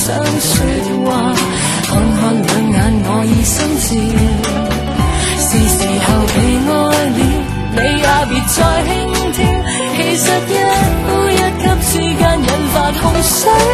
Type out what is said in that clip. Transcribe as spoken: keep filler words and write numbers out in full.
想說話，看看兩眼我已心照，是時候被愛了，你也別再輕佻。其實一呼一吸之間引發洪水。